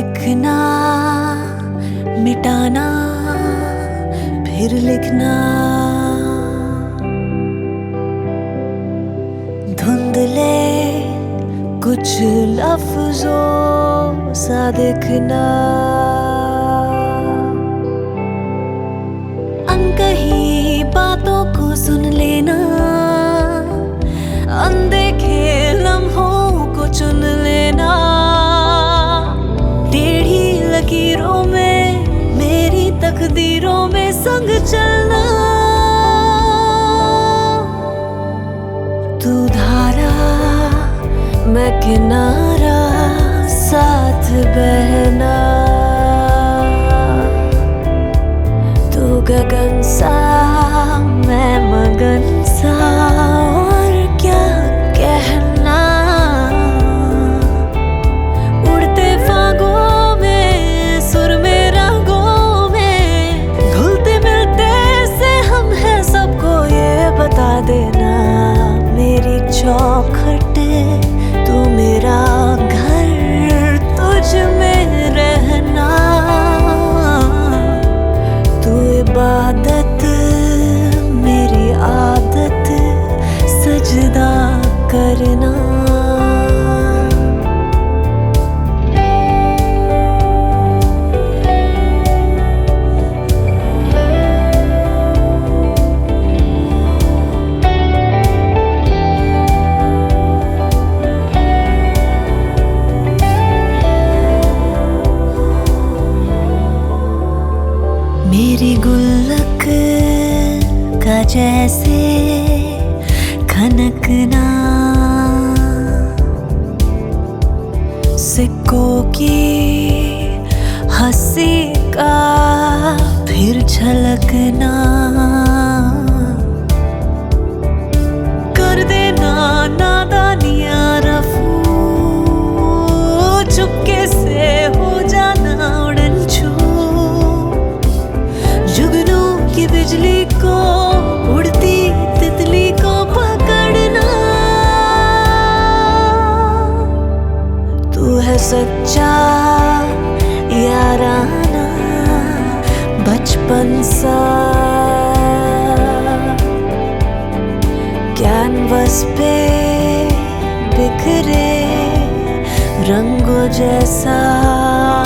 लिखना मिटाना फिर लिखना, धुंधले कुछ लफ्जों सा दिखना, अनकही बातों को सुन लेना, अनदेखे लम्हों को चुन लेना, टेढ़ी लकीरों में मेरी तकदीरों में संग चलना। तू धारा मैं किनारा साथ बहना, तू गगन सा मैं मगन सा और क्या कहना। उड़ते फागों में सुर में रंगों में घुलते मिलते से हम हैं, सबको ये बता देना। मेरी चौखट तू मेरा घर, तुझ में रहना, तू इबादत मेरी आदत, सजदा करना। मेरी गुल्लक का जैसे खनकना, सिक्कों की हंसी का फिर झलकना, कर देना नादानियां रफू, चुपके से हो जाना उड़न छू, जुगनू की बिजली को उड़ती तितली को पकड़ना। तू है सच्चा याराना बचपन सा, कैनवस पे बिखरे रंगों जैसा।